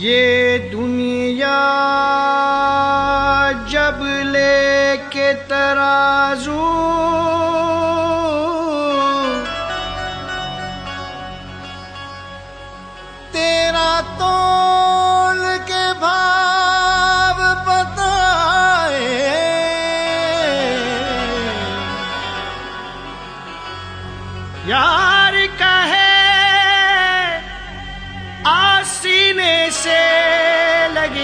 ये दुनिया जब लेके तराजू तेरा तोल के भाव बताए, यार कहे आसीने से लग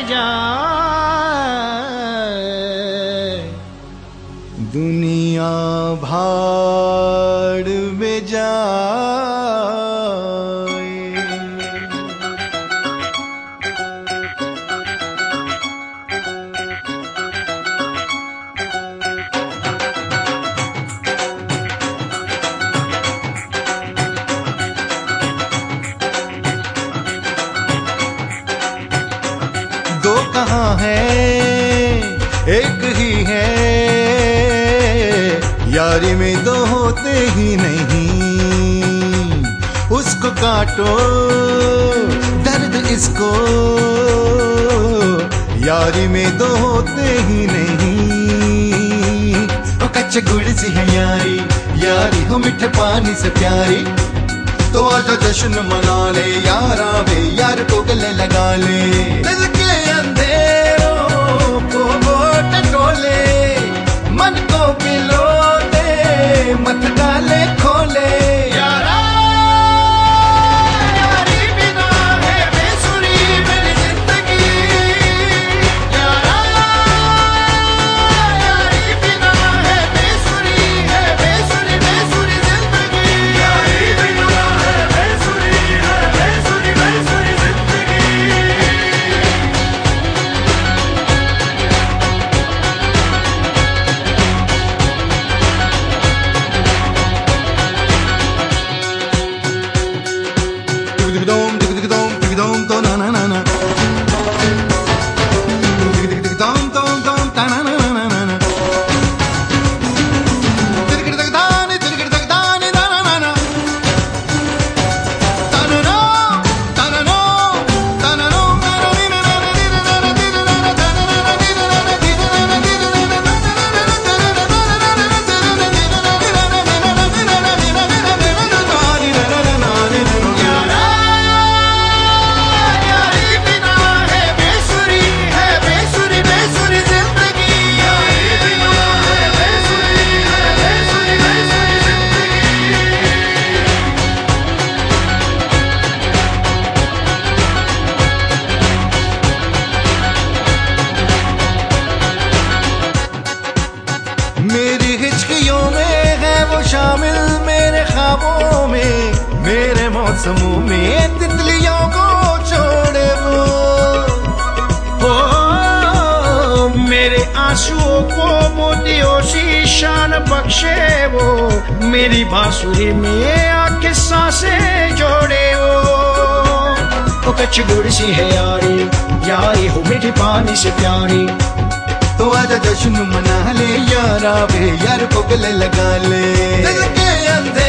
जाए, दुनिया भाड़ में जाए। दो कहाँ है एक ही है, यारी में दो होते ही नहीं। उसको काटो दर्द इसको, यारी में दो होते ही नहीं। ओ कच्चे गुड़ सी है यारी, यारी हो मीठे पानी से प्यारी। तो आजा जश्न मना ले यारा वे, यार को गले लगा ले। दिल के अंधेरों को वो टटोले, मन को पिलो दे मत डाले खोले। यारा यारी बिना है बेसुरी मेरी जिंदगी, यारा यारी बिना है बेसुरी बेसुरी जिंदगी। यारी बिना है बेसुरी बेसुरी जिंदगी। मेरी हिचकियों में है वो शामिल, मेरे ख्वाबों में मेरे मौसमों में तितलियों को छोड़े वो। ओ मेरे आंसुओं को मोतियों सी शान बख्शे वो, मेरी बांसुरी में आके सांसें जोड़े वो। ओ कच्ची गुड़ सी है यारी, यारी हो मीठी पानी से प्यारी। तो आजा जश्न मना ले यारा वे, यार को गले लगा ले। दिल के अंधेरे